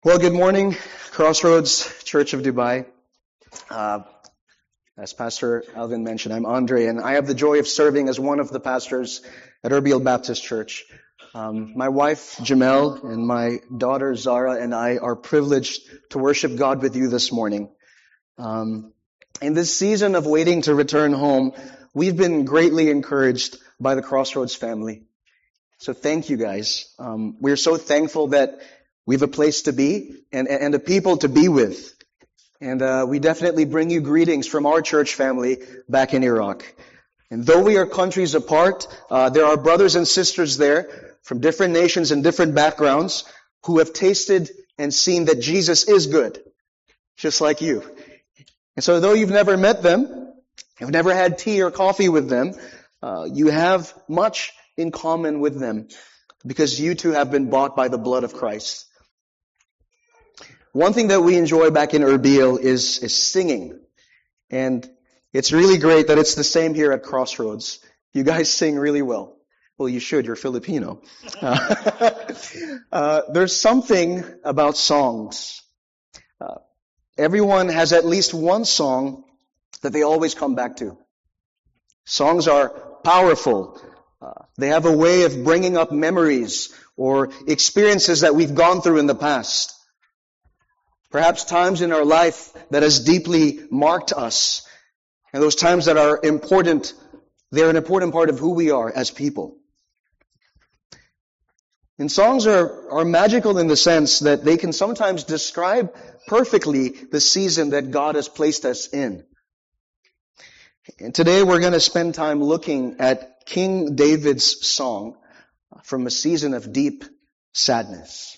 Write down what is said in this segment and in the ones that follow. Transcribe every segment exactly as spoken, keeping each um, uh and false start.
Well, good morning, Crossroads Church of Dubai. Uh, as Pastor Alvin mentioned, I'm Andre, and I have the joy of serving as one of the pastors at Erbil Baptist Church. Um, my wife, Jamel, and my daughter, Zara, and I are privileged to worship God with you this morning. Um, in this season of waiting to return home, we've been greatly encouraged by the Crossroads family. So thank you guys. Um, we're so thankful that we have a place to be and, and a people to be with. And uh, we definitely bring you greetings from our church family back in Iraq. And though we are countries apart, uh, there are brothers and sisters there from different nations and different backgrounds who have tasted and seen that Jesus is good, just like you. And so though you've never met them, you've never had tea or coffee with them, uh, you have much in common with them because you too have been bought by the blood of Christ. One thing that we enjoy back in Erbil is, is singing. And it's really great that it's the same here at Crossroads. You guys sing really well. Well, you should. You're Filipino. Uh, uh, there's something about songs. Uh, everyone has at least one song that they always come back to. Songs are powerful. Uh, they have a way of bringing up memories or experiences that we've gone through in the past. Perhaps times in our life that has deeply marked us. And those times that are important, they're an important part of who we are as people. And songs are, are magical in the sense that they can sometimes describe perfectly the season that God has placed us in. And today we're going to spend time looking at King David's song from a season of deep sadness.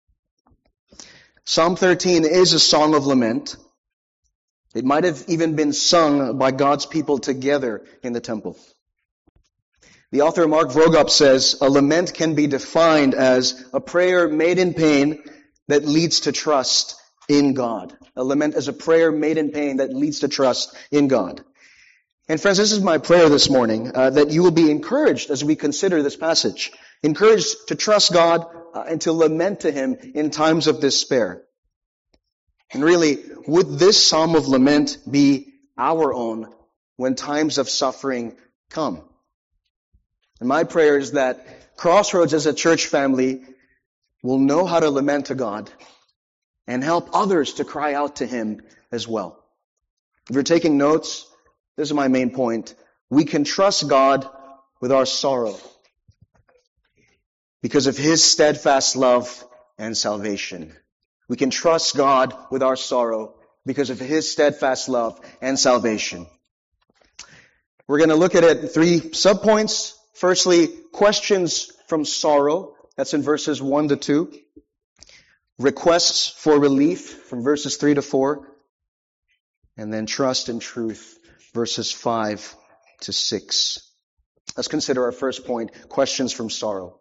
Psalm thirteen is a song of lament. It might have even been sung by God's people together in the temple. The author Mark Vroegop says, a lament can be defined as a prayer made in pain that leads to trust in God. A lament is a prayer made in pain that leads to trust in God. And friends, this is my prayer this morning, uh, that you will be encouraged as we consider this passage. Encouraged to trust God uh, and to lament to Him in times of despair. And really, would this psalm of lament be our own when times of suffering come? And my prayer is that Crossroads as a church family will know how to lament to God and help others to cry out to Him as well. If you're taking notes, this is my main point. We can trust God with our sorrow because of His steadfast love and salvation. We can trust God with our sorrow because of His steadfast love and salvation. We're going to look at it in three subpoints. Firstly, questions from sorrow. That's in verses one to two. Requests for relief from verses three to four. And then trust and truth, verses five to six. Let's consider our first point, questions from sorrow.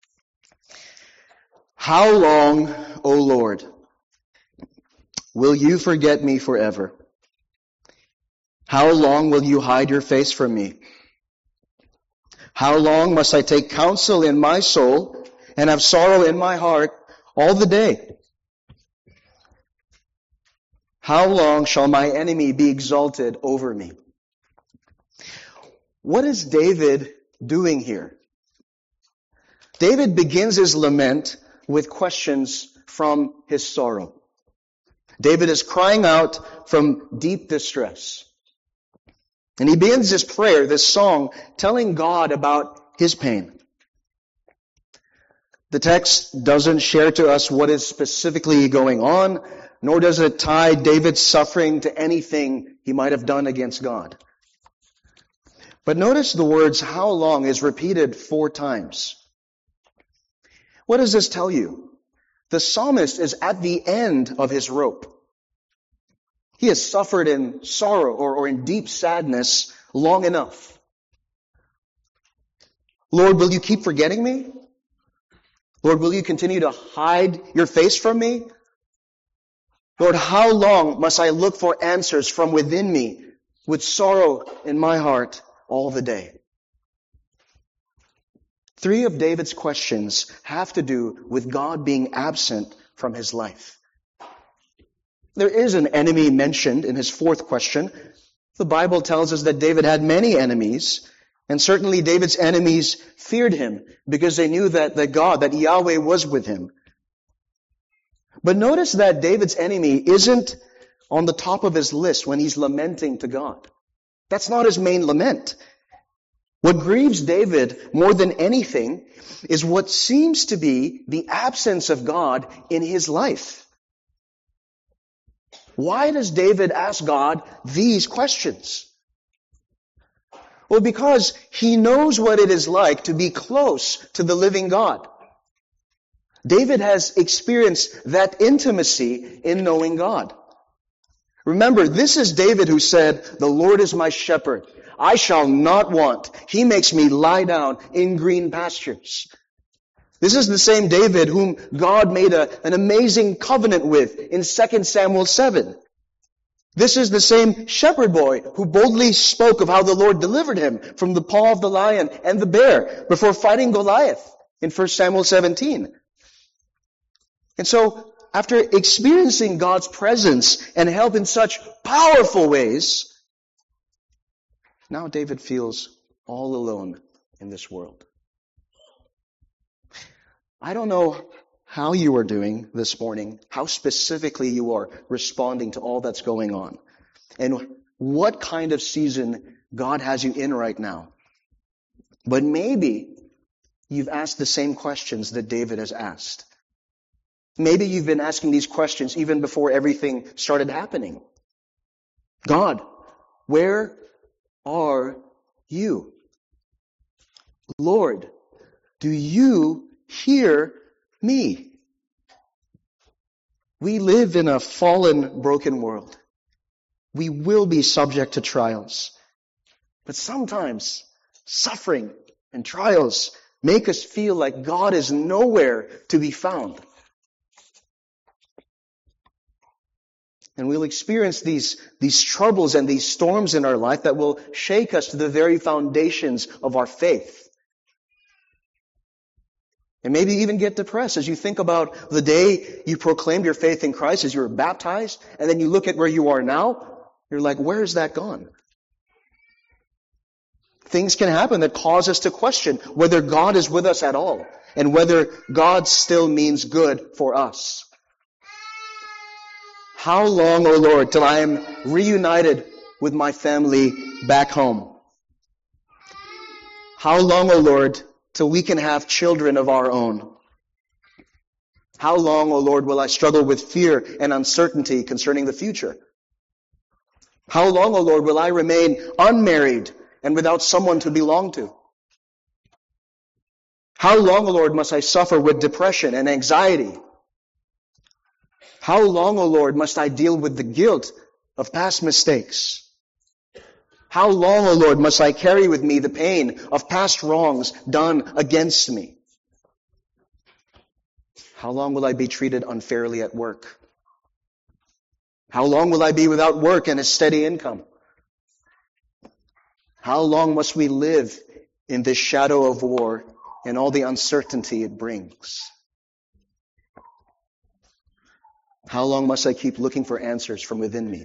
How long, O Lord, will you forget me forever? How long will you hide your face from me? How long must I take counsel in my soul and have sorrow in my heart all the day? How long shall my enemy be exalted over me? What is David doing here? David begins his lament with questions from his sorrow. David is crying out from deep distress. And he begins this prayer, this song, telling God about his pain. The text doesn't share to us what is specifically going on, nor does it tie David's suffering to anything he might have done against God. But notice the words, how long, is repeated four times. What does this tell you? The psalmist is at the end of his rope. He has suffered in sorrow or, or in deep sadness long enough. Lord, will you keep forgetting me? Lord, will you continue to hide your face from me? Lord, how long must I look for answers from within me with sorrow in my heart all the day? Three of David's questions have to do with God being absent from his life. There is an enemy mentioned in his fourth question. The Bible tells us that David had many enemies, and certainly David's enemies feared him because they knew that, that God, that Yahweh was with him. But notice that David's enemy isn't on the top of his list when he's lamenting to God. That's not his main lament. What grieves David more than anything is what seems to be the absence of God in his life. Why does David ask God these questions? Well, because he knows what it is like to be close to the living God. David has experienced that intimacy in knowing God. Remember, this is David who said, "The Lord is my shepherd. I shall not want. He makes me lie down in green pastures." This is the same David whom God made a, an amazing covenant with in Second Samuel seven. This is the same shepherd boy who boldly spoke of how the Lord delivered him from the paw of the lion and the bear before fighting Goliath in First Samuel seventeen. And so, after experiencing God's presence and help in such powerful ways, now David feels all alone in this world. I don't know how you are doing this morning, how specifically you are responding to all that's going on, and what kind of season God has you in right now. But maybe you've asked the same questions that David has asked. Maybe you've been asking these questions even before everything started happening. God, where are you? Lord, do you hear me? We live in a fallen, broken world. We will be subject to trials. But sometimes suffering and trials make us feel like God is nowhere to be found. And we'll experience these, these troubles and these storms in our life that will shake us to the very foundations of our faith. And maybe even get depressed as you think about the day you proclaimed your faith in Christ, as you were baptized, and then you look at where you are now, you're like, where is that gone? Things can happen that cause us to question whether God is with us at all, and whether God still means good for us. How long, O Lord, till I am reunited with my family back home? How long, O Lord, till we can have children of our own? How long, O Lord, will I struggle with fear and uncertainty concerning the future? How long, O Lord, will I remain unmarried and without someone to belong to? How long, O Lord, must I suffer with depression and anxiety? How long, O Lord, must I deal with the guilt of past mistakes? How long, O Lord, must I carry with me the pain of past wrongs done against me? How long will I be treated unfairly at work? How long will I be without work and a steady income? How long must we live in this shadow of war and all the uncertainty it brings? How long must I keep looking for answers from within me?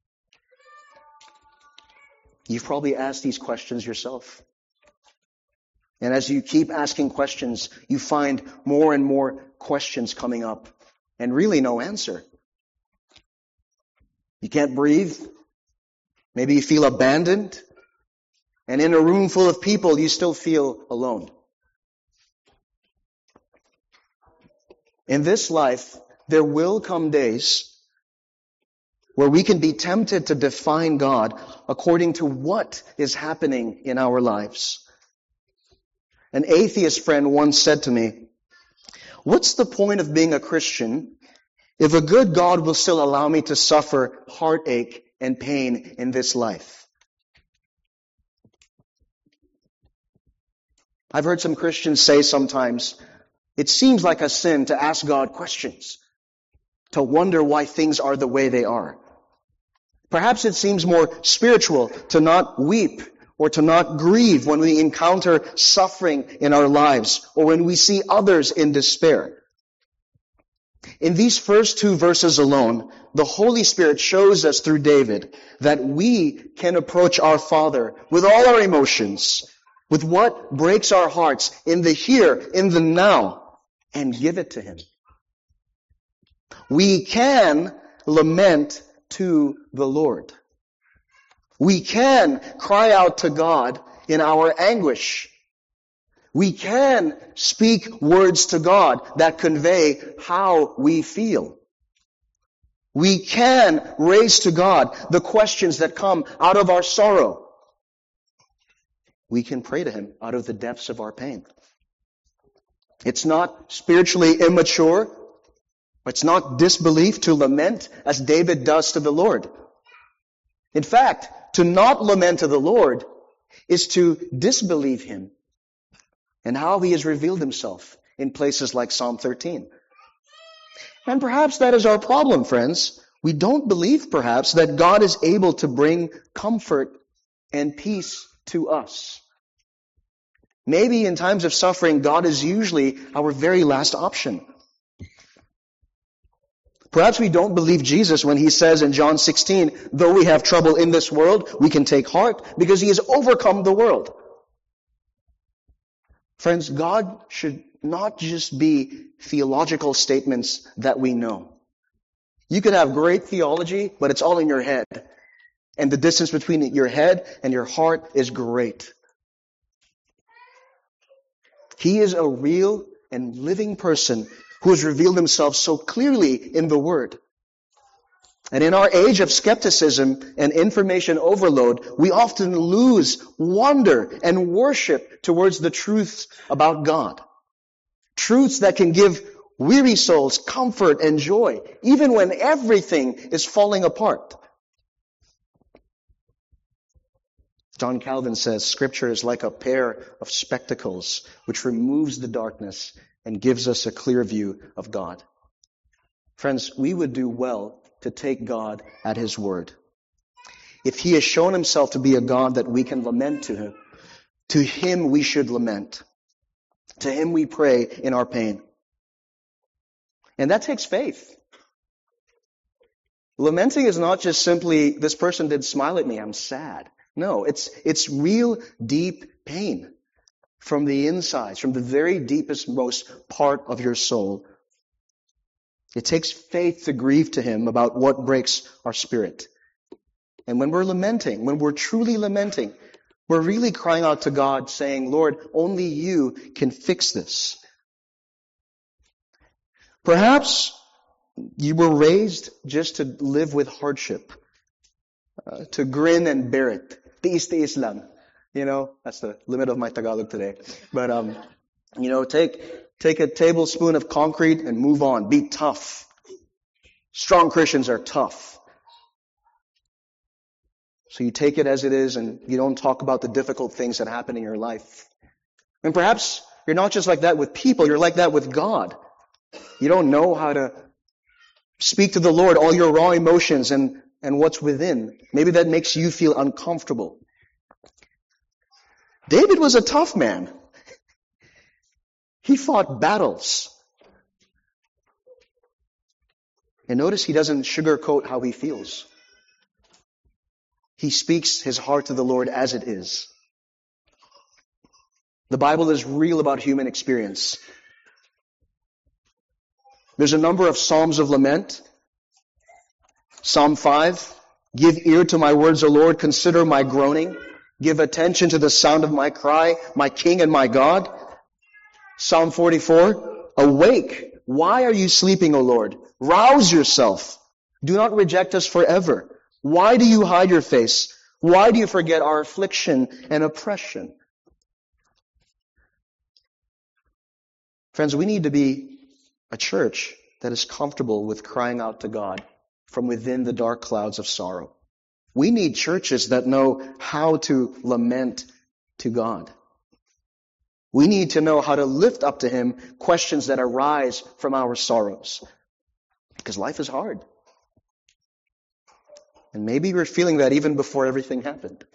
You've probably asked these questions yourself. And as you keep asking questions, you find more and more questions coming up and really no answer. You can't breathe. Maybe you feel abandoned. And in a room full of people, you still feel alone. In this life, there will come days where we can be tempted to define God according to what is happening in our lives. An atheist friend once said to me, "What's the point of being a Christian if a good God will still allow me to suffer heartache and pain in this life?" I've heard some Christians say sometimes, it seems like a sin to ask God questions, to wonder why things are the way they are. Perhaps it seems more spiritual to not weep or to not grieve when we encounter suffering in our lives or when we see others in despair. In these first two verses alone, the Holy Spirit shows us through David that we can approach our Father with all our emotions, with what breaks our hearts in the here, in the now, and give it to Him. We can lament to the Lord. We can cry out to God in our anguish. We can speak words to God that convey how we feel. We can raise to God the questions that come out of our sorrow. We can pray to Him out of the depths of our pain. It's not spiritually immature. It's not disbelief to lament as David does to the Lord. In fact, to not lament to the Lord is to disbelieve Him and how He has revealed Himself in places like Psalm thirteen. And perhaps that is our problem, friends. We don't believe, perhaps, that God is able to bring comfort and peace to us. Maybe in times of suffering, God is usually our very last option. Perhaps we don't believe Jesus when He says in John sixteen, though we have trouble in this world, we can take heart because He has overcome the world. Friends, God should not just be theological statements that we know. You can have great theology, but it's all in your head. And the distance between your head and your heart is great. He is a real and living person who has revealed Himself so clearly in the Word. And in our age of skepticism and information overload, we often lose wonder and worship towards the truths about God. Truths that can give weary souls comfort and joy, even when everything is falling apart. John Calvin says, Scripture is like a pair of spectacles which removes the darkness and gives us a clear view of God. Friends, we would do well to take God at His word. If He has shown Himself to be a God that we can lament to Him, to Him we should lament. To Him we pray in our pain. And that takes faith. Lamenting is not just simply, this person did smile at me, I'm sad. No, it's, it's real deep pain from the insides, from the very deepest, most part of your soul. It takes faith to grieve to Him about what breaks our spirit. And when we're lamenting, when we're truly lamenting, we're really crying out to God saying, Lord, only You can fix this. Perhaps you were raised just to live with hardship, uh, to grin and bear it. Tiis-tiis lang. You know, that's the limit of my Tagalog today. But, um, you know, take, take a tablespoon of concrete and move on. Be tough. Strong Christians are tough. So you take it as it is and you don't talk about the difficult things that happen in your life. And perhaps you're not just like that with people, you're like that with God. You don't know how to speak to the Lord all your raw emotions and, and what's within. Maybe that makes you feel uncomfortable. David was a tough man. He fought battles. And notice he doesn't sugarcoat how he feels. He speaks his heart to the Lord as it is. The Bible is real about human experience. There's a number of Psalms of lament. Psalm five, give ear to my words, O Lord, consider my groaning. Give attention to the sound of my cry, my King and my God. Psalm forty-four, awake. Why are you sleeping, O Lord? Rouse yourself. Do not reject us forever. Why do you hide your face? Why do you forget our affliction and oppression? Friends, we need to be a church that is comfortable with crying out to God from within the dark clouds of sorrow. We need churches that know how to lament to God. We need to know how to lift up to Him questions that arise from our sorrows. Because life is hard. And maybe you're feeling that even before everything happened.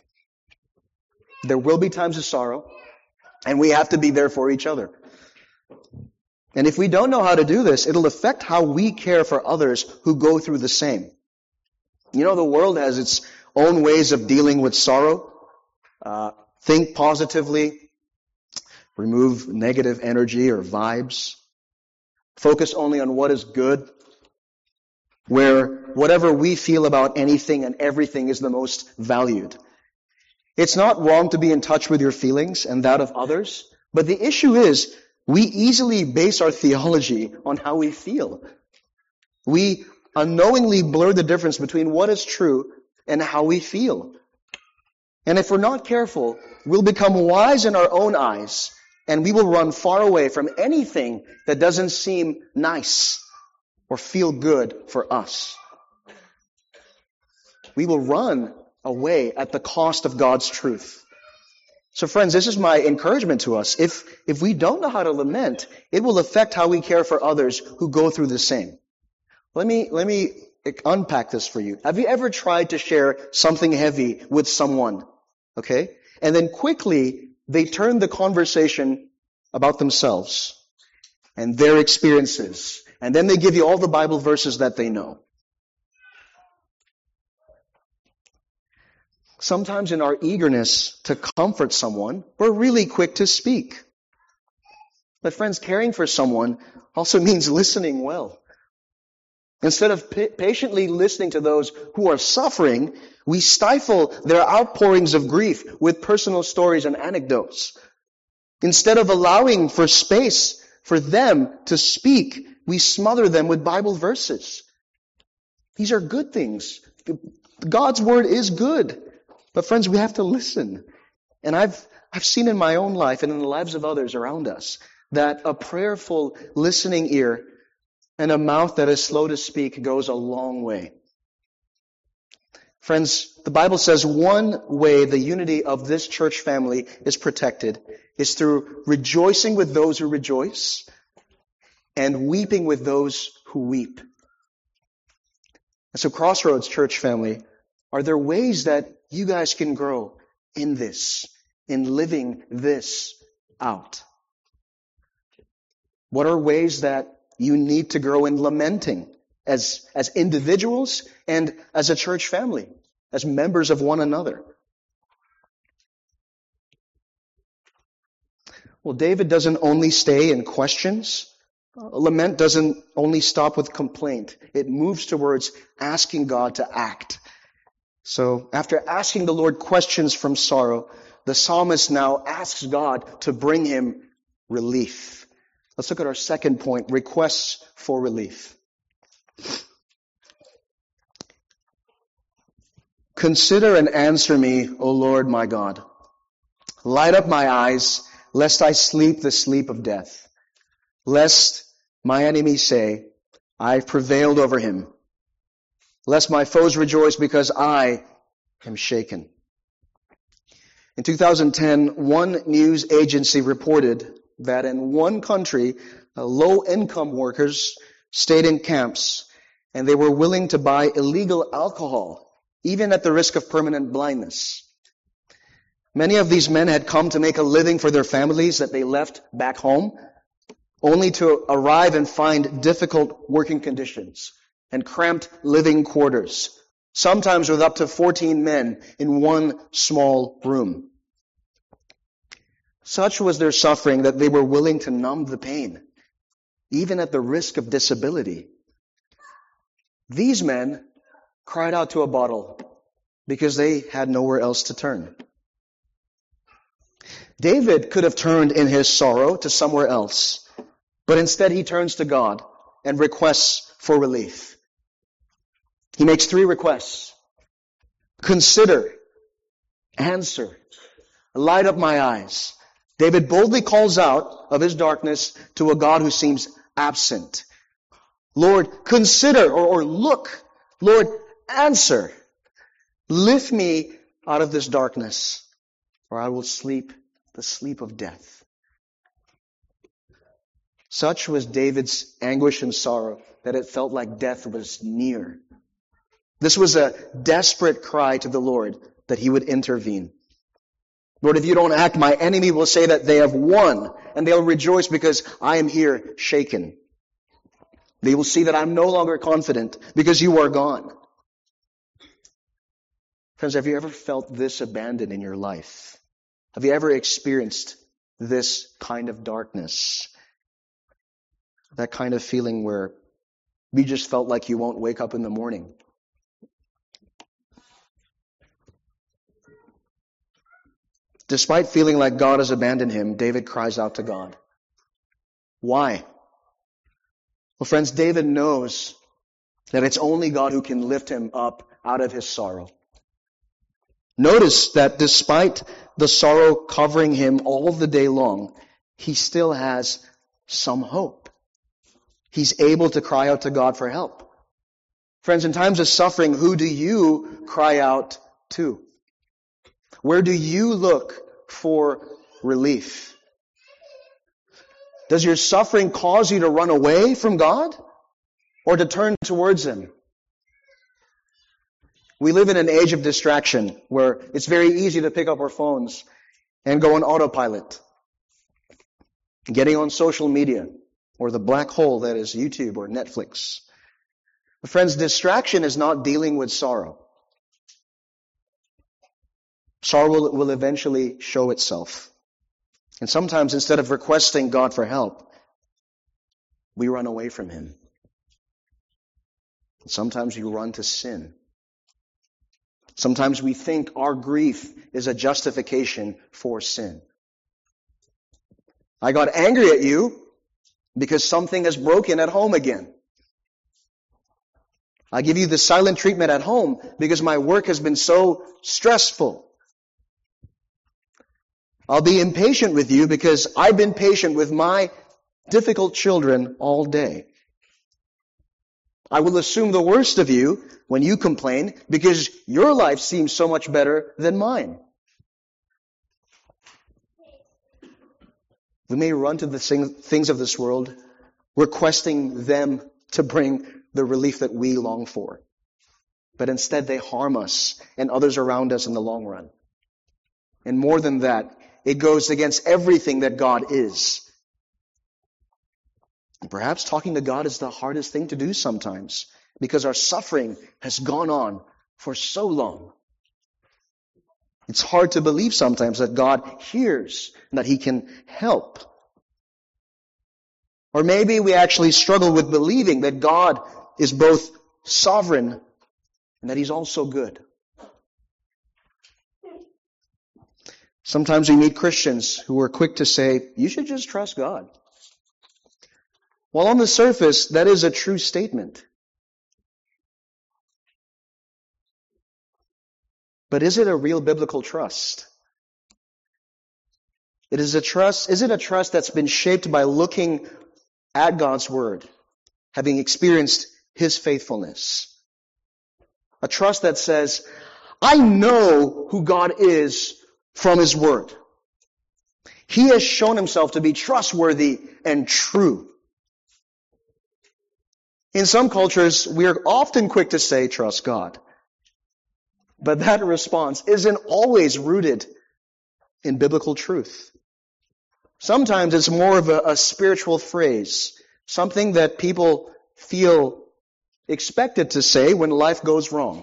There will be times of sorrow, and we have to be there for each other. And if we don't know how to do this, it'll affect how we care for others who go through the same. You know, the world has its own ways of dealing with sorrow. Uh, think positively. Remove negative energy or vibes. Focus only on what is good. Where whatever we feel about anything and everything is the most valued. It's not wrong to be in touch with your feelings and that of others. But the issue is, we easily base our theology on how we feel. We unknowingly blur the difference between what is true and how we feel. And if we're not careful, we'll become wise in our own eyes, and we will run far away from anything that doesn't seem nice or feel good for us. We will run away at the cost of God's truth. So friends, this is my encouragement to us. If, if we don't know how to lament, it will affect how we care for others who go through the same. Let me, let me unpack this for you. Have you ever tried to share something heavy with someone? Okay? And then quickly, they turn the conversation about themselves and their experiences. And then they give you all the Bible verses that they know. Sometimes in our eagerness to comfort someone, we're really quick to speak. But friends, caring for someone also means listening well. Instead of pa- patiently listening to those who are suffering, we stifle their outpourings of grief with personal stories and anecdotes. Instead of allowing for space for them to speak, we smother them with Bible verses. These are good things. God's word is good. But friends, we have to listen. And I've, I've seen in my own life and in the lives of others around us that a prayerful listening ear and a mouth that is slow to speak goes a long way. Friends, the Bible says one way the unity of this church family is protected is through rejoicing with those who rejoice and weeping with those who weep. And so Crossroads Church family, are there ways that you guys can grow in this, in living this out? What are ways that you need to grow in lamenting as, as individuals and as a church family, as members of one another? Well, David doesn't only stay in questions. Lament doesn't only stop with complaint. It moves towards asking God to act. So after asking the Lord questions from sorrow, the psalmist now asks God to bring him relief. Let's look at our second point, requests for relief. Consider and answer me, O Lord my God. Light up my eyes, lest I sleep the sleep of death. Lest my enemies say, I've prevailed over him. Lest my foes rejoice because I am shaken. In two thousand ten, one news agency reported that in one country, uh, low-income workers stayed in camps and they were willing to buy illegal alcohol, even at the risk of permanent blindness. Many of these men had come to make a living for their families that they left back home, only to arrive and find difficult working conditions and cramped living quarters, sometimes with up to fourteen men in one small room. Such was their suffering that they were willing to numb the pain, even at the risk of disability. These men cried out to a bottle because they had nowhere else to turn. David could have turned in his sorrow to somewhere else, but instead he turns to God and requests for relief. He makes three requests. Consider, answer, light up my eyes. David boldly calls out of his darkness to a God who seems absent. Lord, consider or, or look. Lord, answer. Lift me out of this darkness, or I will sleep the sleep of death. Such was David's anguish and sorrow that it felt like death was near. This was a desperate cry to the Lord that he would intervene. Lord, if you don't act, my enemy will say that they have won, and they'll rejoice because I am here shaken. They will see that I'm no longer confident because you are gone. Friends, have you ever felt this abandoned in your life? Have you ever experienced this kind of darkness? That kind of feeling where you just felt like you won't wake up in the morning. Despite feeling like God has abandoned him, David cries out to God. Why? Well, friends, David knows that it's only God who can lift him up out of his sorrow. Notice that despite the sorrow covering him all the day long, he still has some hope. He's able to cry out to God for help. Friends, in times of suffering, who do you cry out to? Where do you look for relief? Does your suffering cause you to run away from God or to turn towards Him? We live in an age of distraction where it's very easy to pick up our phones and go on autopilot, getting on social media or the black hole that is YouTube or Netflix. But friends, distraction is not dealing with sorrow. Sorrow will, will eventually show itself. And sometimes instead of requesting God for help, we run away from Him. Sometimes we run to sin. Sometimes we think our grief is a justification for sin. I got angry at you because something has broken at home again. I give you the silent treatment at home because my work has been so stressful. I'll be impatient with you because I've been patient with my difficult children all day. I will assume the worst of you when you complain because your life seems so much better than mine. We may run to the things of this world, requesting them to bring the relief that we long for. But instead they harm us and others around us in the long run. And more than that, it goes against everything that God is. And perhaps talking to God is the hardest thing to do sometimes because our suffering has gone on for so long. It's hard to believe sometimes that God hears and that He can help. Or maybe we actually struggle with believing that God is both sovereign and that He's also good. Sometimes we meet Christians who are quick to say, you should just trust God. Well, on the surface, that is a true statement. But is it a real biblical trust? It is a trust, is it a trust that's been shaped by looking at God's Word, having experienced His faithfulness? A trust that says, I know who God is from His Word. He has shown Himself to be trustworthy and true. In some cultures, we are often quick to say, trust God. But that response isn't always rooted in biblical truth. Sometimes it's more of a, a spiritual phrase, something that people feel expected to say when life goes wrong.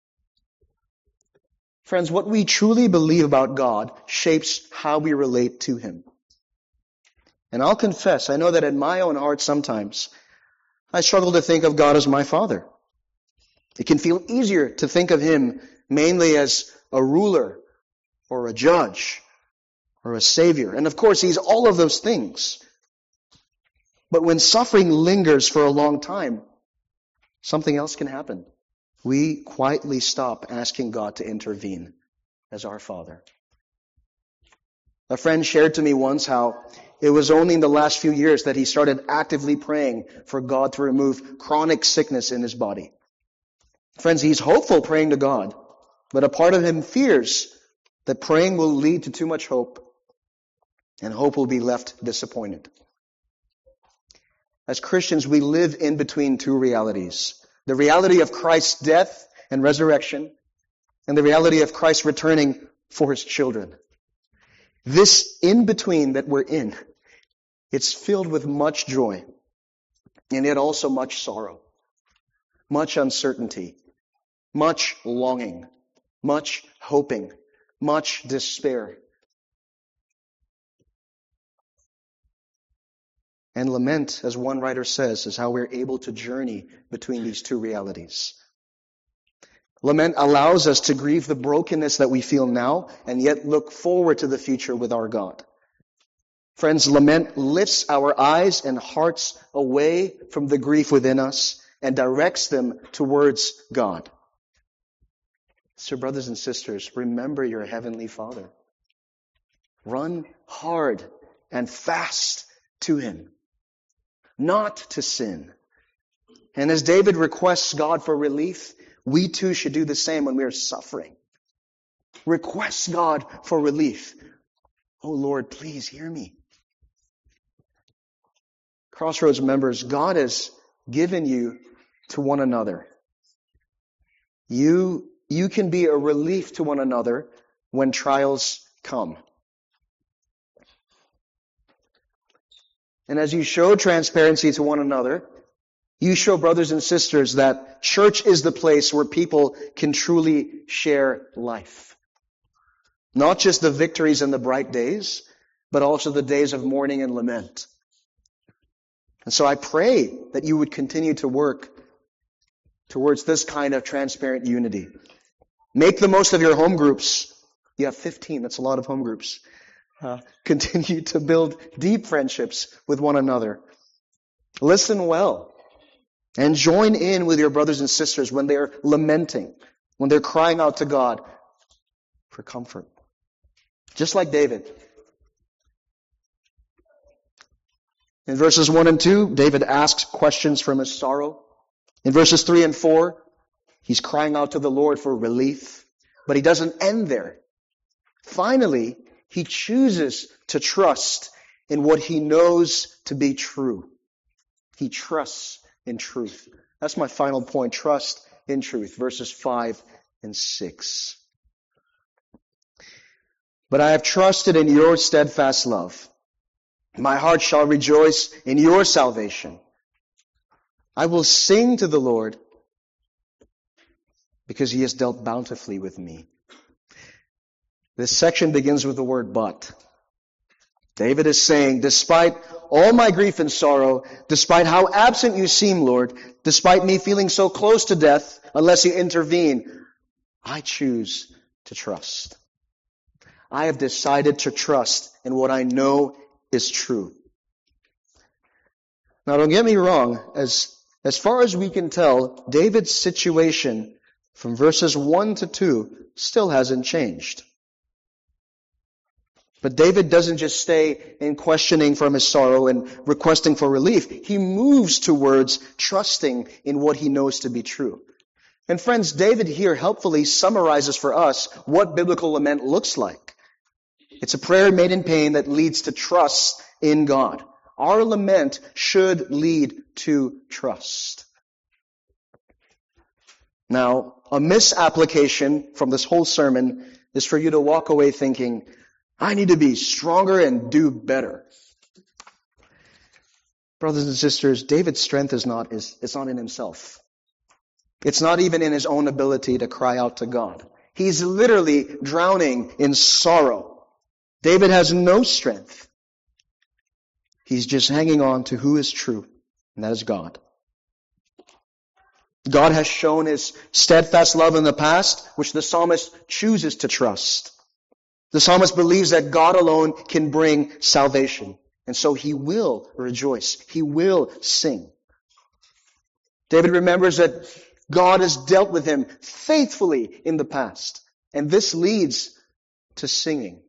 Friends, what we truly believe about God shapes how we relate to Him. And I'll confess, I know that in my own heart sometimes, I struggle to think of God as my Father. It can feel easier to think of Him mainly as a ruler or a judge or a savior. And of course, He's all of those things. But when suffering lingers for a long time, something else can happen. We quietly stop asking God to intervene as our Father. A friend shared to me once how it was only in the last few years that he started actively praying for God to remove chronic sickness in his body. Friends, he's hopeful praying to God, but a part of him fears that praying will lead to too much hope, and hope will be left disappointed. As Christians, we live in between two realities. The reality of Christ's death and resurrection, and the reality of Christ returning for His children. This in-between that we're in, it's filled with much joy and yet also much sorrow, much uncertainty, much longing, much hoping, much despair. And lament, as one writer says, is how we're able to journey between these two realities. Lament allows us to grieve the brokenness that we feel now and yet look forward to the future with our God. Friends, lament lifts our eyes and hearts away from the grief within us and directs them towards God. So, brothers and sisters, remember your Heavenly Father. Run hard and fast to Him, not to sin. And as David requests God for relief, we too should do the same when we are suffering. Request God for relief. Oh Lord, please hear me. Crossroads members, God has given you to one another. You, you can be a relief to one another when trials come. And as you show transparency to one another, you show, brothers and sisters, that church is the place where people can truly share life. Not just the victories and the bright days, but also the days of mourning and lament. And so I pray that you would continue to work towards this kind of transparent unity. Make the most of your home groups. You have fifteen, that's a lot of home groups. Uh, continue to build deep friendships with one another. Listen well. And join in with your brothers and sisters when they're lamenting, when they're crying out to God for comfort. Just like David. In verses one and two, David asks questions from his sorrow. In verses three and four, he's crying out to the Lord for relief. But he doesn't end there. Finally, he chooses to trust in what he knows to be true. He trusts in truth. That's my final point. Trust in truth. Verses five and six. But I have trusted in your steadfast love. My heart shall rejoice in your salvation. I will sing to the Lord because he has dealt bountifully with me. This section begins with the word but. David is saying, despite all my grief and sorrow, despite how absent you seem, Lord, despite me feeling so close to death, unless you intervene, I choose to trust. I have decided to trust in what I know is true. Now, don't get me wrong. As, as far as we can tell, David's situation from verses one to two still hasn't changed. But David doesn't just stay in questioning from his sorrow and requesting for relief. He moves towards trusting in what he knows to be true. And friends, David here helpfully summarizes for us what biblical lament looks like. It's a prayer made in pain that leads to trust in God. Our lament should lead to trust. Now, a misapplication from this whole sermon is for you to walk away thinking, I need to be stronger and do better. Brothers and sisters, David's strength is not, is, it's not in himself. It's not even in his own ability to cry out to God. He's literally drowning in sorrow. David has no strength. He's just hanging on to who is true, and that is God. God has shown his steadfast love in the past, which the psalmist chooses to trust. The psalmist believes that God alone can bring salvation. And so he will rejoice. He will sing. David remembers that God has dealt with him faithfully in the past. And this leads to singing.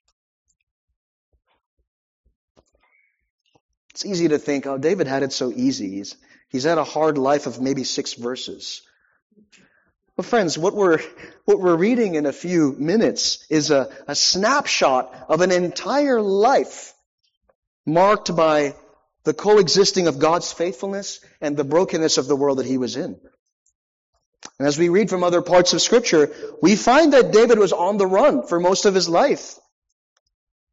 It's easy to think, oh, David had it so easy. He's, he's had a hard life of maybe six verses. But friends, what we're, what we're reading in a few minutes is a, a snapshot of an entire life marked by the coexisting of God's faithfulness and the brokenness of the world that he was in. And as we read from other parts of Scripture, we find that David was on the run for most of his life.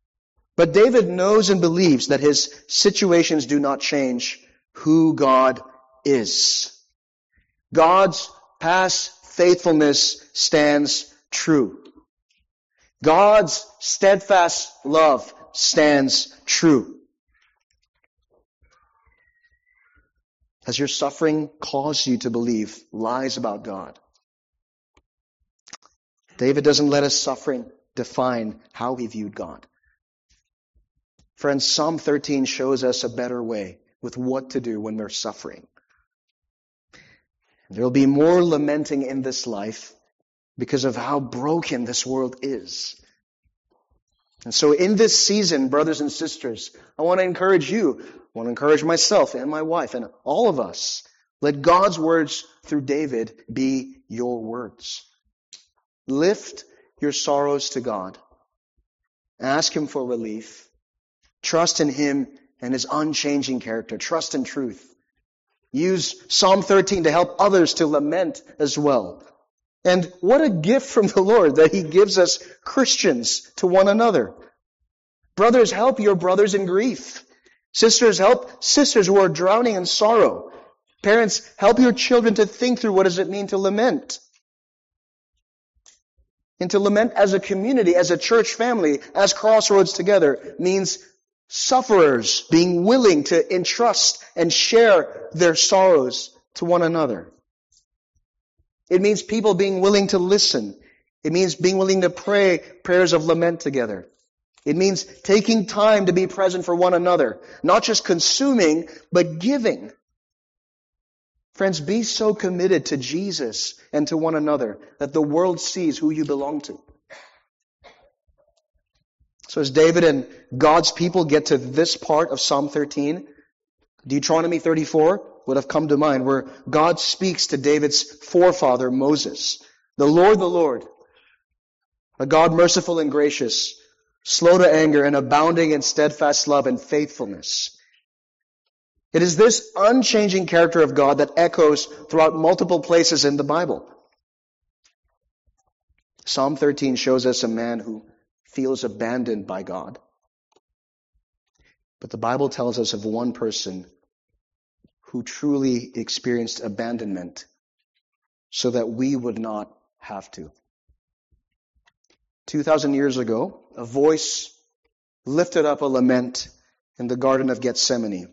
But David knows and believes that his situations do not change who God is. God's past faithfulness stands true. God's steadfast love stands true. Has your suffering caused you to believe lies about God? David doesn't let his suffering define how he viewed God. Friends, Psalm thirteen shows us a better way with what to do when we're suffering. There will be more lamenting in this life because of how broken this world is. And so in this season, brothers and sisters, I want to encourage you, I want to encourage myself and my wife and all of us. Let God's words through David be your words. Lift your sorrows to God. Ask Him for relief. Trust in Him and His unchanging character. Trust in truth. Use Psalm thirteen to help others to lament as well. And what a gift from the Lord that He gives us Christians to one another. Brothers, help your brothers in grief. Sisters, help sisters who are drowning in sorrow. Parents, help your children to think through what does it mean to lament. And to lament as a community, as a church family, as Crossroads together, means sufferers being willing to entrust and share their sorrows to one another. It means people being willing to listen. It means being willing to pray prayers of lament together. It means taking time to be present for one another. Not just consuming, but giving. Friends, be so committed to Jesus and to one another that the world sees who you belong to. So as David and God's people get to this part of Psalm thirteen, Deuteronomy thirty-four would have come to mind, where God speaks to David's forefather Moses. The Lord, the Lord, a God merciful and gracious, slow to anger and abounding in steadfast love and faithfulness. It is this unchanging character of God that echoes throughout multiple places in the Bible. Psalm thirteen shows us a man who feels abandoned by God. But the Bible tells us of one person who truly experienced abandonment so that we would not have to. Two thousand years ago, a voice lifted up a lament in the Garden of Gethsemane.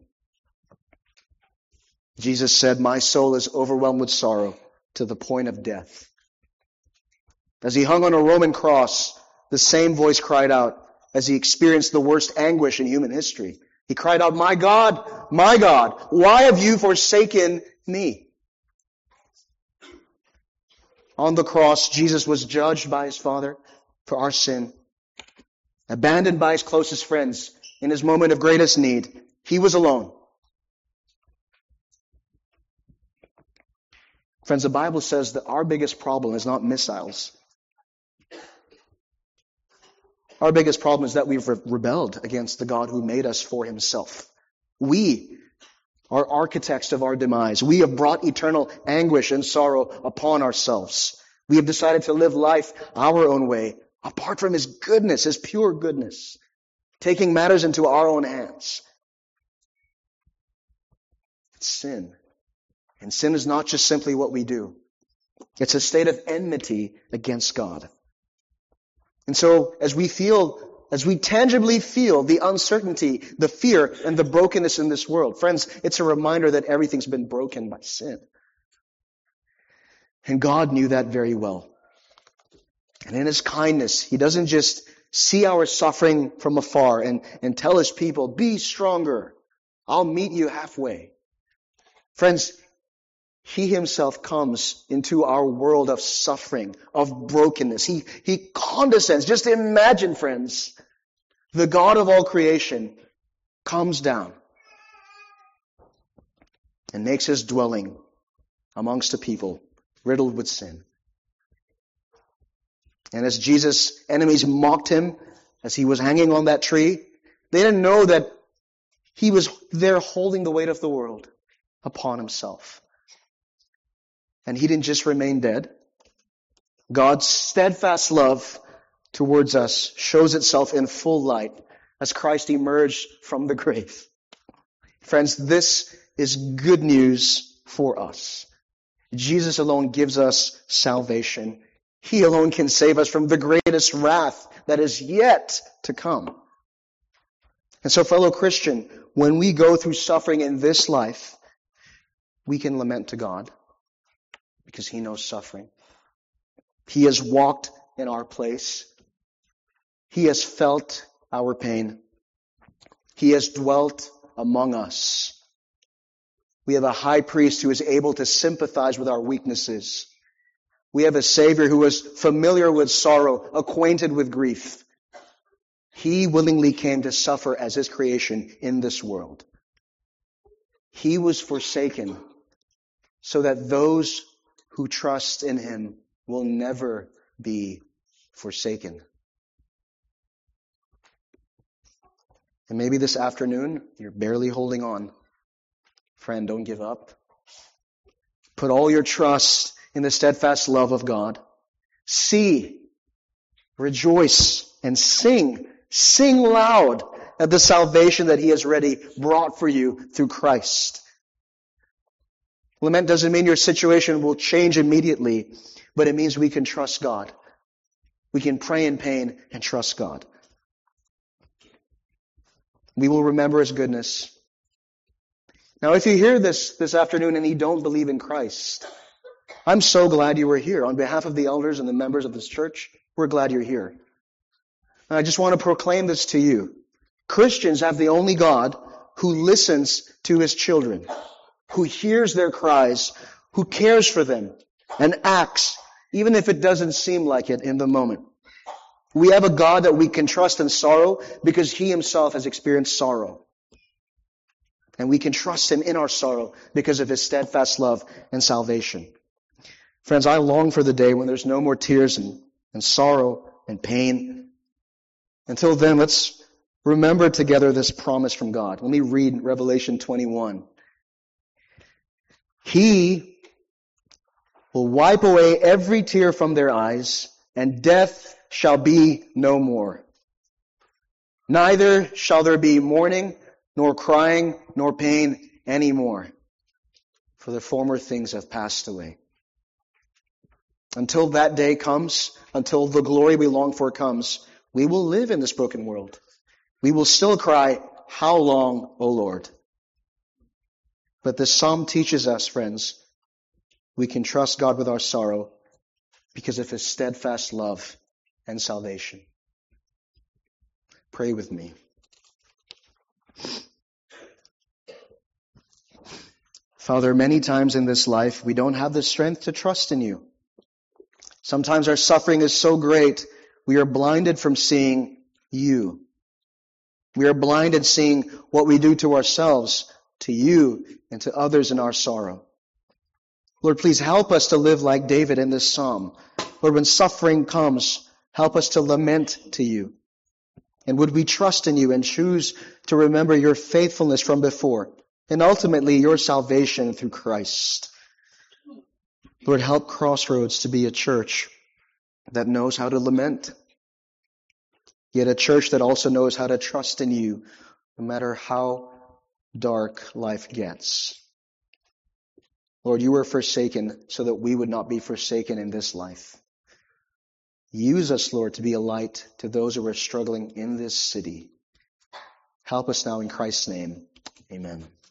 Jesus said, "My soul is overwhelmed with sorrow to the point of death." As he hung on a Roman cross, the same voice cried out as he experienced the worst anguish in human history. He cried out, "My God, my God, why have you forsaken me?" On the cross, Jesus was judged by his Father for our sin, abandoned by his closest friends in his moment of greatest need. He was alone. Friends, the Bible says that our biggest problem is not missiles. Our biggest problem is that we've re- rebelled against the God who made us for Himself. We are architects of our demise. We have brought eternal anguish and sorrow upon ourselves. We have decided to live life our own way, apart from His goodness, His pure goodness, taking matters into our own hands. It's sin. And sin is not just simply what we do. It's a state of enmity against God. And so, as we feel, as we tangibly feel the uncertainty, the fear, and the brokenness in this world, friends, it's a reminder that everything's been broken by sin. And God knew that very well. And in His kindness, He doesn't just see our suffering from afar and, and tell His people, "Be stronger. I'll meet you halfway." Friends, He Himself comes into our world of suffering, of brokenness. He, he condescends. Just imagine, friends, the God of all creation comes down and makes His dwelling amongst a people riddled with sin. And as Jesus' enemies mocked Him as He was hanging on that tree, they didn't know that He was there holding the weight of the world upon Himself. And He didn't just remain dead. God's steadfast love towards us shows itself in full light as Christ emerged from the grave. Friends, this is good news for us. Jesus alone gives us salvation. He alone can save us from the greatest wrath that is yet to come. And so, fellow Christian, when we go through suffering in this life, we can lament to God because He knows suffering. He has walked in our place. He has felt our pain. He has dwelt among us. We have a high priest who is able to sympathize with our weaknesses. We have a Savior who is familiar with sorrow, acquainted with grief. He willingly came to suffer as His creation in this world. He was forsaken so that those who trust in Him will never be forsaken. And maybe this afternoon, you're barely holding on. Friend, don't give up. Put all your trust in the steadfast love of God. See, rejoice, and sing. Sing loud at the salvation that He has already brought for you through Christ. Lament doesn't mean your situation will change immediately, but it means we can trust God. We can pray in pain and trust God. We will remember His goodness. Now, if you hear this this afternoon and you don't believe in Christ, I'm so glad you were here. On behalf of the elders and the members of this church, we're glad you're here. And I just want to proclaim this to you. Christians have the only God who listens to His children, who hears their cries, who cares for them, and acts, even if it doesn't seem like it in the moment. We have a God that we can trust in sorrow because He Himself has experienced sorrow. And we can trust Him in our sorrow because of His steadfast love and salvation. Friends, I long for the day when there's no more tears and, and sorrow and pain. Until then, let's remember together this promise from God. Let me read Revelation twenty-one. He will wipe away every tear from their eyes, and death shall be no more. Neither shall there be mourning, nor crying, nor pain anymore, for the former things have passed away. Until that day comes, until the glory we long for comes, we will live in this broken world. We will still cry, "How long, O Lord?" But this psalm teaches us, friends, we can trust God with our sorrow because of His steadfast love and salvation. Pray with me. Father, many times in this life, we don't have the strength to trust in You. Sometimes our suffering is so great, we are blinded from seeing You. We are blinded seeing what we do to ourselves, to You, and to others in our sorrow. Lord, please help us to live like David in this psalm. Lord, when suffering comes, help us to lament to You. And would we trust in You and choose to remember Your faithfulness from before, and ultimately Your salvation through Christ. Lord, help Crossroads to be a church that knows how to lament, yet a church that also knows how to trust in You, no matter how dark life gets. Lord, You were forsaken so that we would not be forsaken in this life. Use us, Lord, to be a light to those who are struggling in this city. Help us now in Christ's name. Amen.